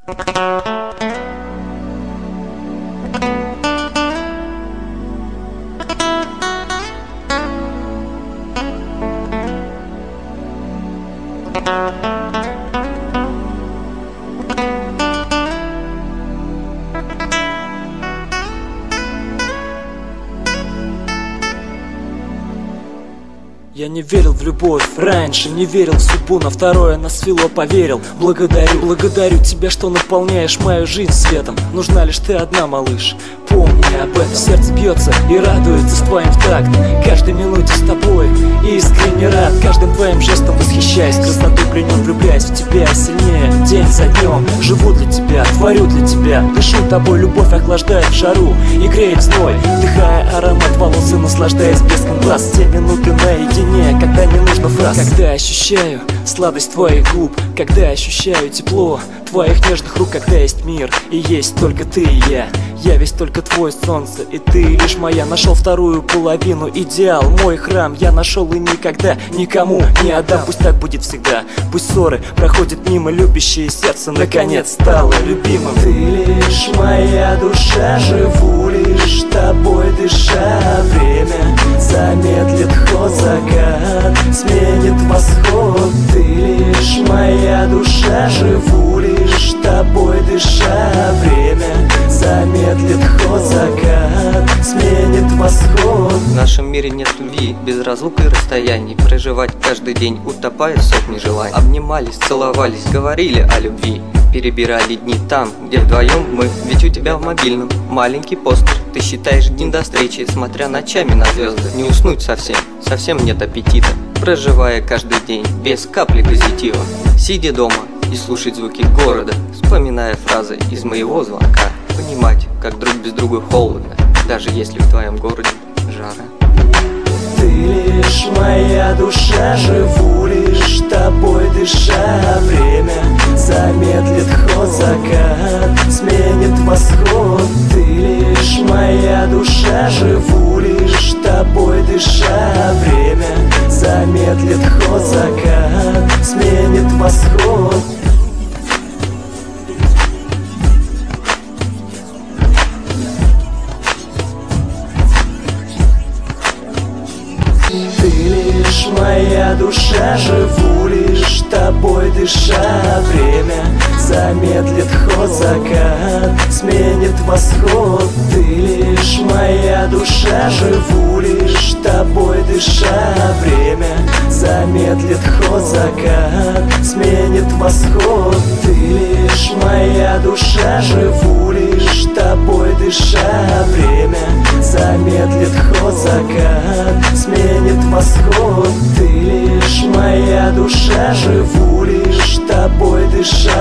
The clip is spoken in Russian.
Я не верил в любовь, раньше не верил в судьбу, на второе на свело поверил. Благодарю тебя, что наполняешь мою жизнь светом. Нужна лишь ты одна, малыш, помни об этом. Сердце бьется и радуется с твоим в такт. Каждой минуте с тобой искренне рад. Каждым твоим жестом восхищаюсь, красотой пленен, влюбляюсь в тебя сильнее. День за днем живу для тебя, творю для тебя. Дышу тобой, любовь охлаждает в жару и греет зной. Вдыхая аромат волос и наслаждаясь блеском глаз. Те минуты наедине, когда не нужно фраз. Когда ощущаю сладость твоих губ, когда ощущаю тепло твоих нежных рук. Когда есть мир и есть только ты и я. Я весь только твое солнце, и ты лишь моя. Нашел вторую половину, идеал, мой храм. Я нашел и никогда никому не отдам. Пусть так будет всегда, пусть ссоры проходят мимо. Любящее сердце наконец стало любимым. Ты лишь моя душа, живу лишь тобой дыша. Время замедлит ход, закат сменит восход. Ты лишь моя душа, живу лишь тобой дыша. Время замедлит ход, закат сменит восход. В нашем мире нет любви, без разлук и расстояний. Проживать каждый день, утопая в сотни желаний. Обнимались, целовались, говорили о любви. Перебирали дни там, где вдвоем мы. Ведь у тебя в мобильном маленький постер. Ты считаешь дни до встречи, смотря ночами на звезды. Не уснуть совсем, совсем нет аппетита. Проживая каждый день, без капли позитива. Сидя дома и слушать звуки города, вспоминая фразы из моего звонка. Понимать, как друг без друга холодно, даже если в твоем городе жара. Ты лишь моя душа, живу лишь тобой дыша. Время замедлит ход, закат сменит восход. Ты лишь моя душа, живу лишь тобой дыша. Время замедлит ход, закат сменит восход. Ты лишь моя душа, живу лишь тобой дыша. Время замедлит ход, закат сменит восход. Ты лишь моя душа, живу лишь тобой дыша. Время замедлит ход, закат сменит восход. Ты лишь моя душа, живу лишь тобой дыша. Время замедлит ход, закат сменит восход. Ты лишь моя душа, живу лишь тобой дыша.